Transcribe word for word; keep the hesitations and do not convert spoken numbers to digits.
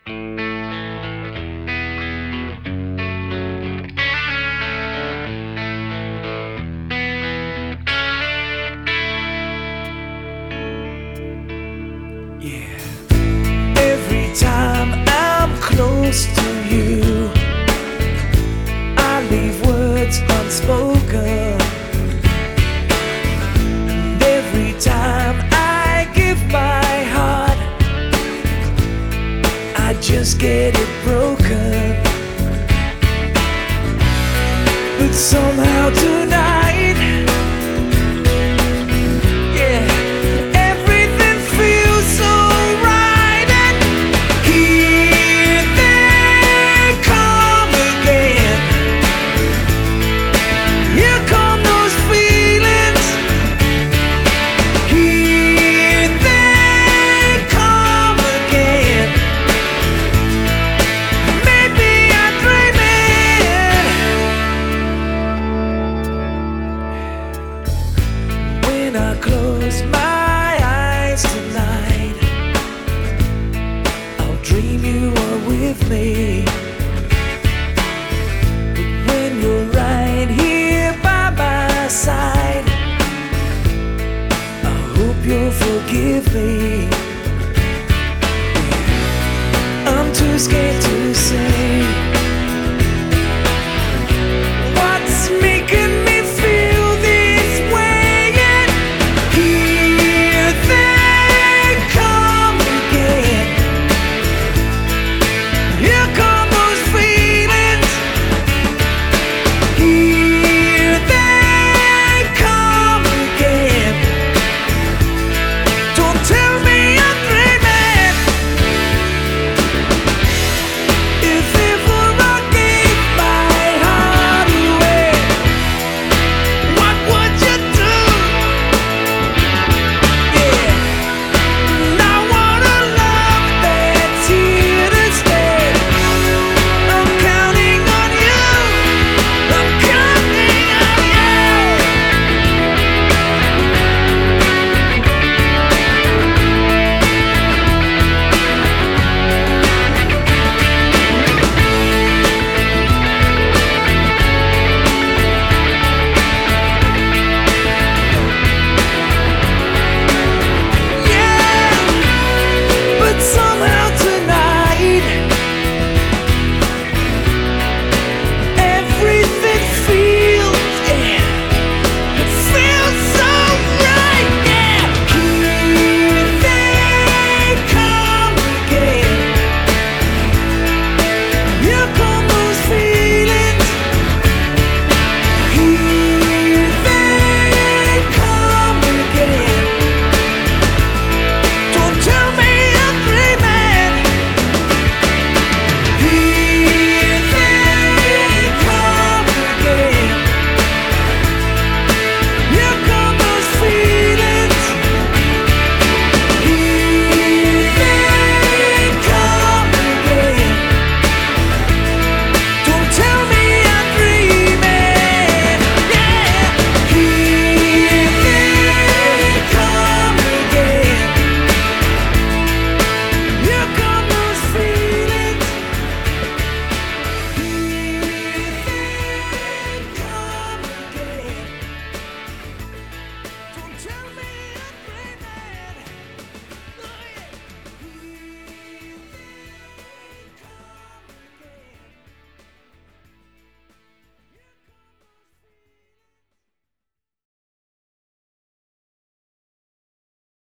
Yeah. Every time I'm close to you, I leave words unspoken. And every time I give my heart, I just get it broken. But somehow tonight, yeah, everything feels so right. And here they come again. Here come those feelings. Here they come again. Maybe I'm dreaming. When I close my eyes tonight, I'll dream you are with me. But when you're right here by my side, I hope you'll forgive me.